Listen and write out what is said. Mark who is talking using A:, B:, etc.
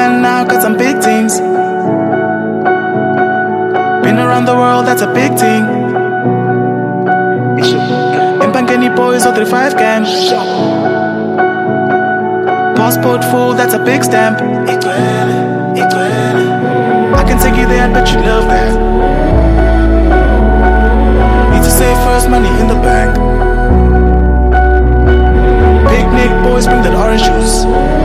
A: London now, got some big things. Been around the world, that's a big thing. Impangeni boys or 35 gang. Passport full, that's a big stamp. I can take you there, I bet you love that. Need to save first, money in the bank. Picnic boys, bring that orange juice.